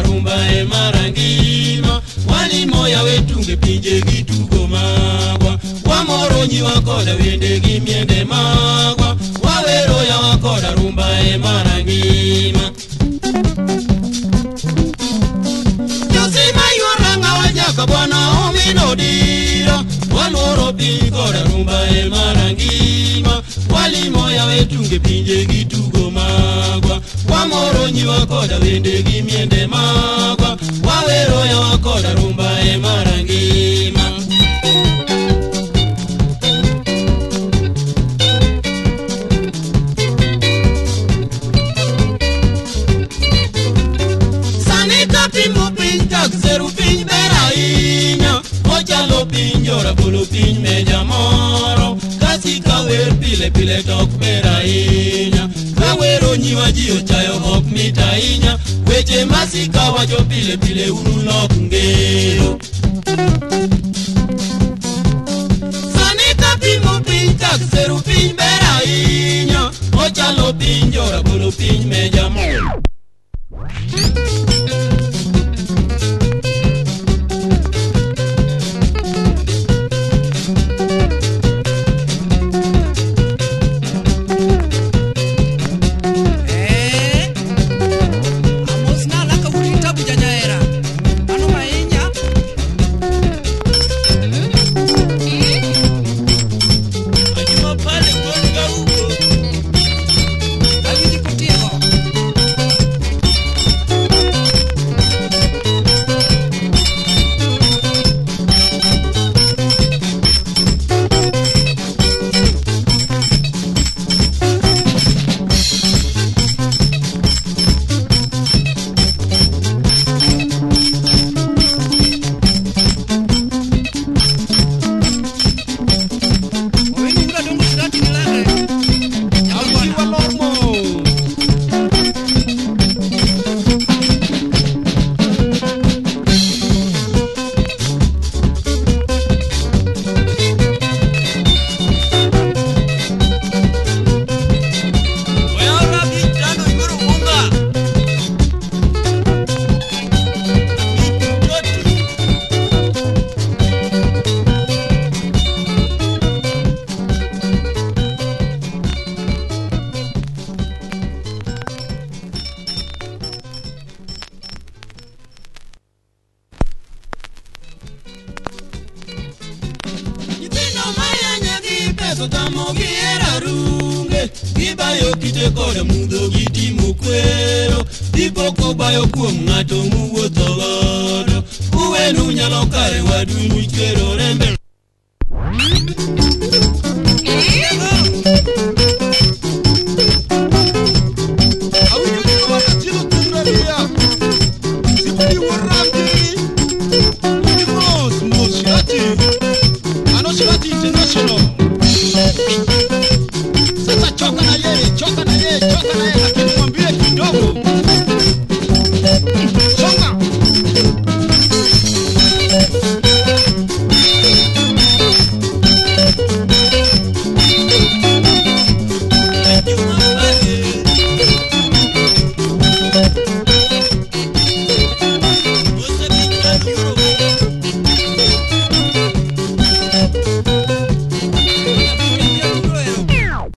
rumba e marangima wali moya wetunge pinje gitugo magwa wamoronyi wakoda wende gimiende magwa wawero ya wakoda rumba e marangima Yosima yoranga wanyaka bwana omino dira waloro pinkoda rumba e marangima wali moya wetunge pinje gitugo magwa wamoronyi wakoda wende gimiende magwa wawero ya wakoda rumba e marangima Sanita pimo pintak zeru pin berainya Ochalo pinjora bulu pin meja moro Kasi kawer pile pile tok berainya Kawero nyiwa jio chayo hok mitainya Weche masika wajo pile pile unulok ngero Sanita pimo pintak zeru pin berainya Ochalo pinjora bulu pin meja moro Sotamo giera runge Gibayo kite kode mudo giti mukwero Dipoko bayo kuom ngato muwuotho godo Uwenu nyalo kare wadu muchero rembe